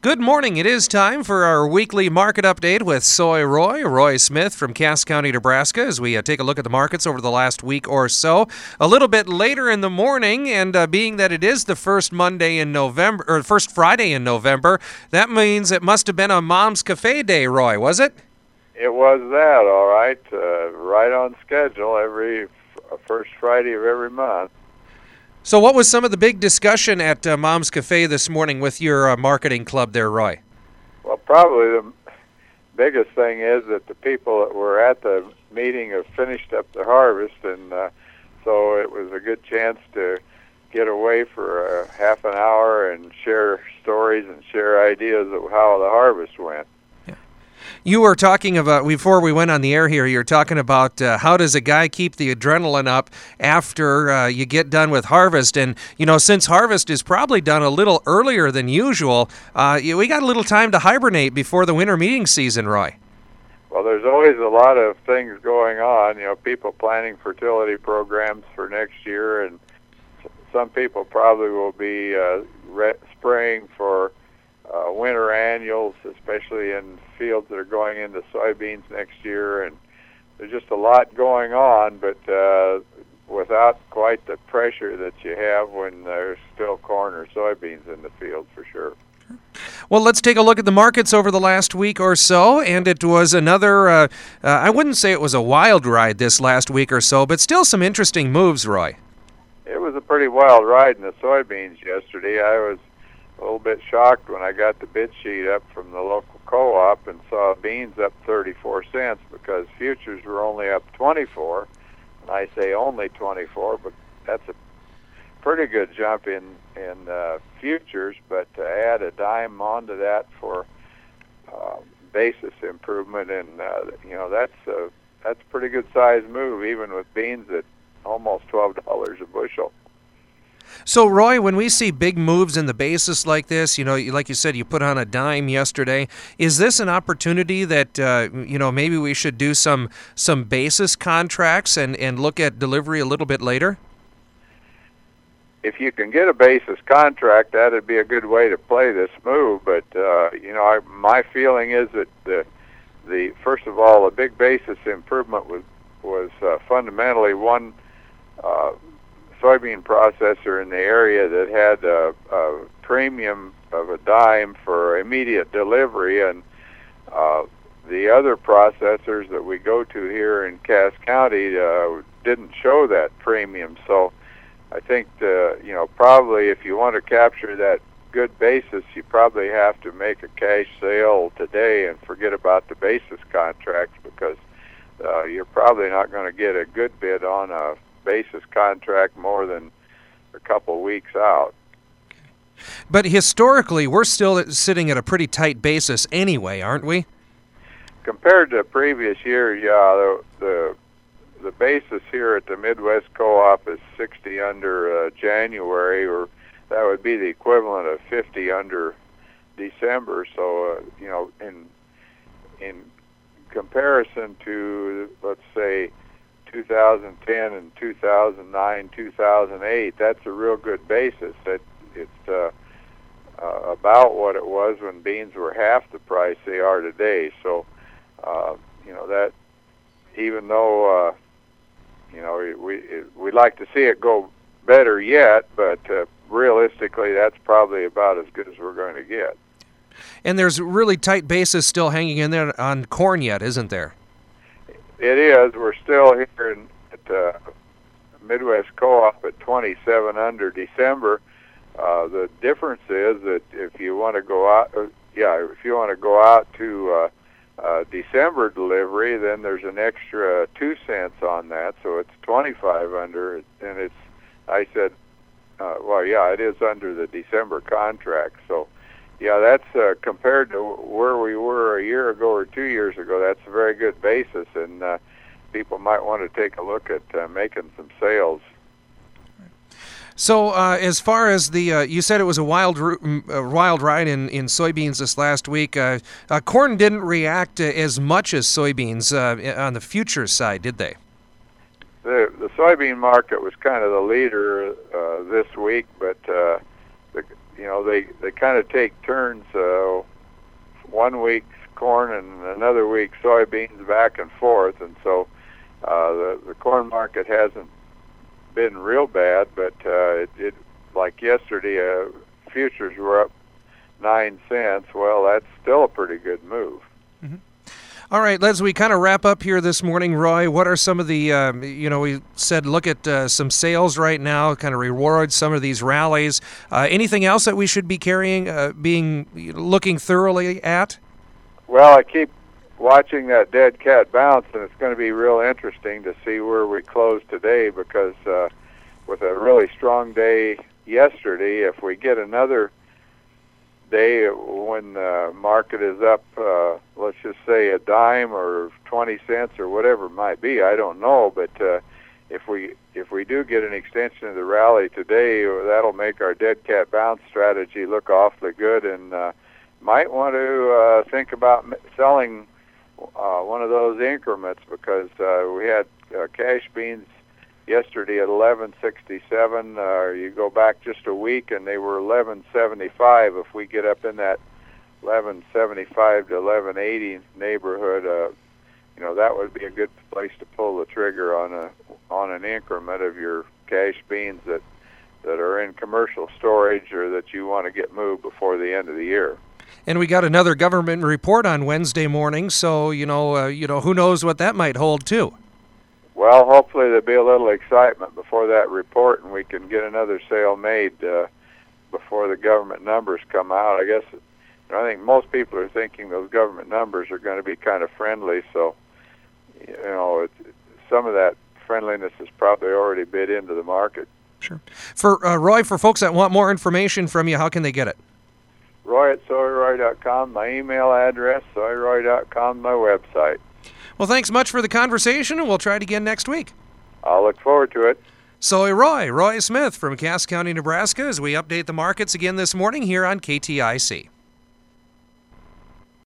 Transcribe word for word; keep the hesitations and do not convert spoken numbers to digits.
Good morning. It is time for our weekly market update with Soy Roy, Roy Smith from Cass County, Nebraska, as we uh, take a look at the markets over the last week or so. A little bit later in the morning, and uh, being that it is the first Monday in November, or first Friday in November, that means it must have been a Mom's Cafe day, Roy, was it? It was that, all right. Uh, right on schedule every f- first Friday of every month. So what was some of the big discussion at uh, Mom's Cafe this morning with your uh, marketing club there, Roy? Well, probably the biggest thing is that the people that were at the meeting have finished up the harvest, and uh, so it was a good chance to get away for a half an hour and share stories and share ideas of how the harvest went. You were talking about, before we went on the air here, you were talking about uh, how does a guy keep the adrenaline up after uh, you get done with harvest. And, you know, since harvest is probably done a little earlier than usual, uh, we got a little time to hibernate before the winter meeting season, Roy. Well, there's always a lot of things going on, you know, people planning fertility programs for next year, and some people probably will be uh, re- spraying for Uh, winter annuals, especially in fields that are going into soybeans next year, and there's just a lot going on, but uh, without quite the pressure that you have when there's still corn or soybeans in the field, for sure. Well, let's take a look at the markets over the last week or so, and it was another, uh, uh, I wouldn't say it was a wild ride this last week or so, but still some interesting moves, Roy. It was a pretty wild ride in the soybeans yesterday. I was a little bit shocked when I got the bid sheet up from the local co-op and saw beans up thirty-four cents because futures were only up twenty-four. And I say only twenty-four, but that's a pretty good jump in in uh, futures. But to add a dime onto that for uh, basis improvement, and uh, you know that's a that's a pretty good size move, even with beans at almost twelve dollars a bushel. So, Roy, when we see big moves in the basis like this, you know, like you said, you put on a dime yesterday. Is this an opportunity that, uh, you know, maybe we should do some some basis contracts and, and look at delivery a little bit later? If you can get a basis contract, that'd be a good way to play this move. But, uh, you know, I, my feeling is that the, the first of all, a big basis improvement was, was uh, fundamentally one uh, soybean processor in the area that had a, a premium of a dime for immediate delivery, and uh, the other processors that we go to here in Cass County uh, didn't show that premium. So I think the, you know probably if you want to capture that good basis, you probably have to make a cash sale today and forget about the basis contracts, because uh, you're probably not going to get a good bid on a basis contract more than a couple weeks out. But historically, we're still sitting at a pretty tight basis anyway, aren't we? Compared to previous year, yeah, the the, the basis here at the Midwest Co-op is sixty under uh, January, or that would be the equivalent of fifty under December. So, uh, you know, in in comparison to, let's say, two thousand ten and two thousand nine, two thousand eight, that's a real good basis. It, it's uh, uh, about what it was when beans were half the price they are today. So, uh, you know, that even though, uh, you know, we, we, we'd like to see it go better yet, but uh, realistically, that's probably about as good as we're going to get. And there's really tight basis still hanging in there on corn yet, isn't there? It is. We're still here in, at uh, Midwest Co-op at twenty-seven under December. Uh, the difference is that if you want to go out, uh, yeah, if you want to go out to uh, uh, December delivery, then there's an extra two cents on that, so it's twenty-five under. And it's, I said, uh, well, yeah, it is under the December contract. So, yeah, that's uh, compared to where we were a year ago or two years ago. That's a very good basis, and uh, people might want to take a look at uh, making some sales. So, uh, as far as the, uh, you said it was a wild, uh, wild ride in, in soybeans this last week. Uh, uh, corn didn't react uh, as much as soybeans uh, on the futures side, did they? The the soybean market was kind of the leader uh, this week, but uh, the you know, they, they kind of take turns. Uh, one week corn and another week soybeans, back and forth, and so uh, the the corn market hasn't been real bad, but uh, it, it like yesterday, uh, futures were up nine cents. Well, that's still a pretty good move. Mm-hmm. All right, as we kind of wrap up here this morning, Roy, what are some of the, um, you know, we said look at uh, some sales right now, kind of reward some of these rallies. Uh, anything else that we should be carrying, uh, being, looking thoroughly at? Well, I keep watching that dead cat bounce, and it's going to be real interesting to see where we close today, because uh, with a really strong day yesterday, if we get another day when the market is up, uh, let's just say a dime or twenty cents or whatever it might be, I don't know, but uh, if we if we do get an extension of the rally today, that'll make our dead cat bounce strategy look awfully good, and uh, might want to uh, think about selling uh, one of those increments, because uh, we had uh, cash beans yesterday at eleven sixty-seven. Uh, you go back just a week and they were eleven seventy-five. If we get up in that eleven seventy-five to eleven eighty neighborhood, uh, you know, that would be a good place to pull the trigger on a on an increment of your cash beans that that are in commercial storage or that you want to get moved before the end of the year. And we got another government report on Wednesday morning, so you know, uh, you know, who knows what that might hold too. Well, hopefully there'll be a little excitement before that report, and we can get another sale made uh, before the government numbers come out. I guess, you know, I think most people are thinking those government numbers are going to be kind of friendly, so, you know, it's, some of that friendliness is probably already bid into the market. Sure. For uh, Roy, for folks that want more information from you, how can they get it? Roy at soy roy dot com, my email address, soy roy dot com, my website. Well, thanks much for the conversation, and we'll try it again next week. I'll look forward to it. Soy Roy, Roy Smith from Cass County, Nebraska, as we update the markets again this morning here on K T I C.